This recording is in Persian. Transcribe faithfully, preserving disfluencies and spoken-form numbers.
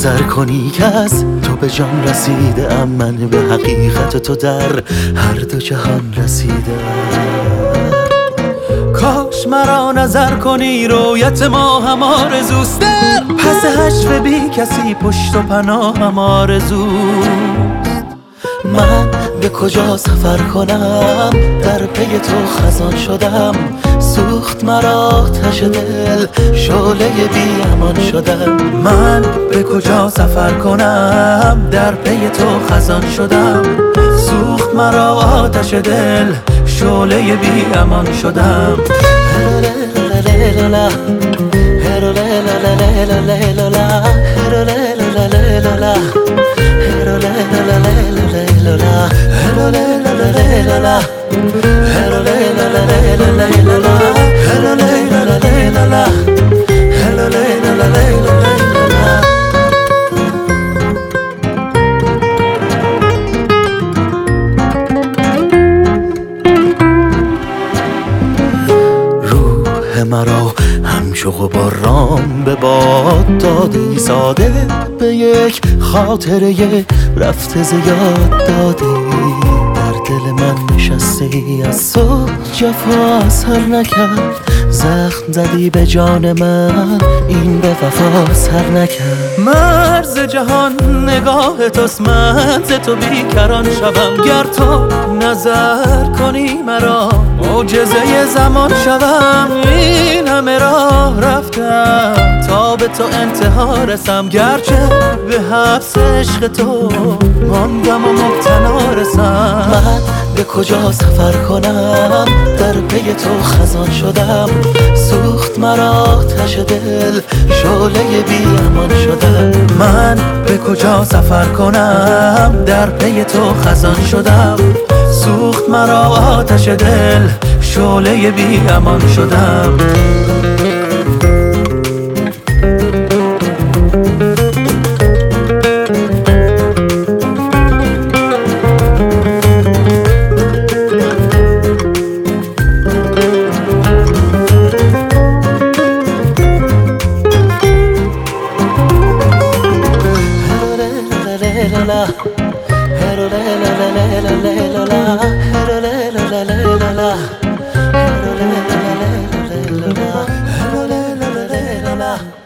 نظر کنی که از تو به جان رسیده ام، من به حقیقت تو در هر دو جهان رسیده. کاش مرا نظر کنی رویت ما هم آرزوست، در پس حشو بی کسی پشت و پناه هم آرزوست. من به کجا سفر کنم در پی تو خزان شدم، سوخت مرا آتش دل شعله بی امان شدم. من به کجا سفر کنم در پی تو خزان شدم، سوخت مرا آتش دل شعله بی امان شدم. روح مرا همچو غباران به باد دادی، ساده به یک خاطره رفته زیاد دادی. در دل من نشستی از صبح جفا اثر نکرد، زخم زدی به جان من این به وفا سر نکرد. مرز جهان نگاه توست، من ز تو بیکران شوم. گر تو نظر کنی مرا معجزه زمان شوم. این همه راه رفتم تا به تو انتها رسم، گرچه به حبس عشق تو ماندم و مبتلا رسم. من به کجا سفر کنم در پی تو خزان شدم، سوخت مرا آتش دل شعله بی امان شدم. من به کجا سفر کنم در پی تو خزان شدم، سوخت مرا آتش دل شعله بی امان شدم. La